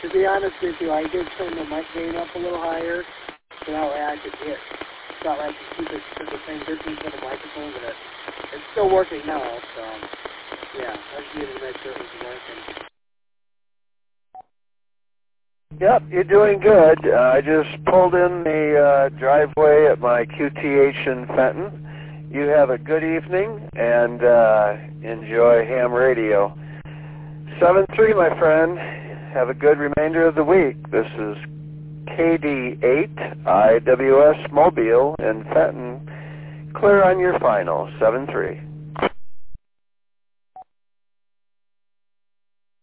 To be honest with you, I did turn the mic gain up a little higher, so that way I could hit. Thought I could keep it to the same distance of the microphone, but it's still working now, so yeah, I just needed to make sure it was working. Yep, you're doing good. I just pulled in the driveway at my QTH in Fenton. You have a good evening, and enjoy ham radio. 7-3, my friend. Have a good remainder of the week. This is KD8 IWS Mobile in Fenton. Clear on your final. 7-3.